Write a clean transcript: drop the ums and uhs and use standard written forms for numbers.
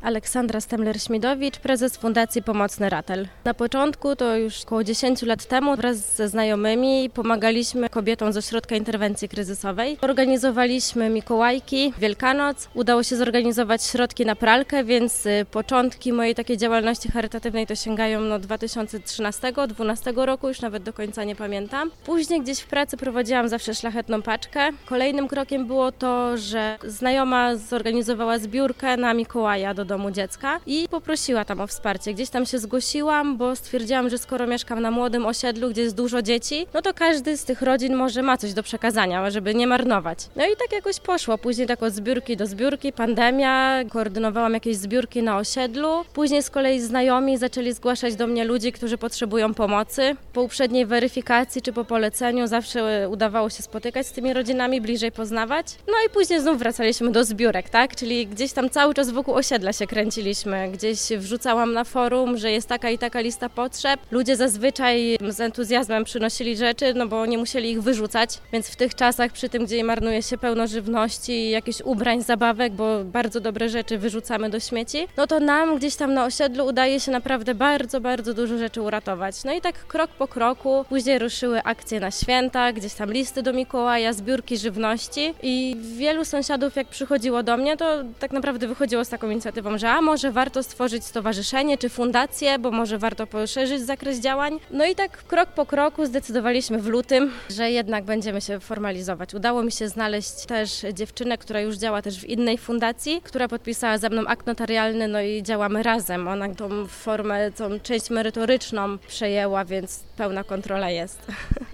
Aleksandra Stemler-Śmidowicz, prezes Fundacji Pomocny Ratel. Na początku, to już około 10 lat temu, wraz ze znajomymi pomagaliśmy kobietom z Ośrodka Interwencji Kryzysowej. Organizowaliśmy Mikołajki, Wielkanoc. Udało się zorganizować środki na pralkę, więc początki mojej takiej działalności charytatywnej to sięgają 2013-2012 roku, już nawet do końca nie pamiętam. Później gdzieś w pracy prowadziłam zawsze szlachetną paczkę. Kolejnym krokiem było to, że znajoma zorganizowała zbiórkę na Mikołaja do domu dziecka i poprosiła tam o wsparcie. Gdzieś tam się zgłosiłam, bo stwierdziłam, że skoro mieszkam na młodym osiedlu, gdzie jest dużo dzieci, no to każdy z tych rodzin może ma coś do przekazania, żeby nie marnować. No i tak jakoś poszło. Później tak od zbiórki do zbiórki, pandemia, koordynowałam jakieś zbiórki na osiedlu. Później z kolei znajomi zaczęli zgłaszać do mnie ludzi, którzy potrzebują pomocy. Po uprzedniej weryfikacji czy po poleceniu zawsze udawało się spotykać z tymi rodzinami, bliżej poznawać. No i później znów wracaliśmy do zbiórek, tak? Czyli gdzieś tam cały czas wokół osiedla się kręciliśmy. Gdzieś wrzucałam na forum, że jest taka i taka lista potrzeb. Ludzie zazwyczaj z entuzjazmem przynosili rzeczy, no bo nie musieli ich wyrzucać, więc w tych czasach, przy tym, gdzie marnuje się pełno żywności, jakichś ubrań, zabawek, bo bardzo dobre rzeczy wyrzucamy do śmieci, no to nam gdzieś tam na osiedlu udaje się naprawdę bardzo, bardzo dużo rzeczy uratować. No i tak krok po kroku, później ruszyły akcje na święta, gdzieś tam listy do Mikołaja, zbiórki żywności i wielu sąsiadów jak przychodziło do mnie, to tak naprawdę wychodziło z taką inicjatywą, że może warto stworzyć stowarzyszenie czy fundację, bo może warto poszerzyć zakres działań. No i tak krok po kroku zdecydowaliśmy w lutym, że jednak będziemy się formalizować. Udało mi się znaleźć też dziewczynę, która już działa też w innej fundacji, która podpisała ze mną akt notarialny, no i działamy razem. Ona tą formę, tą część merytoryczną przejęła, więc pełna kontrola jest.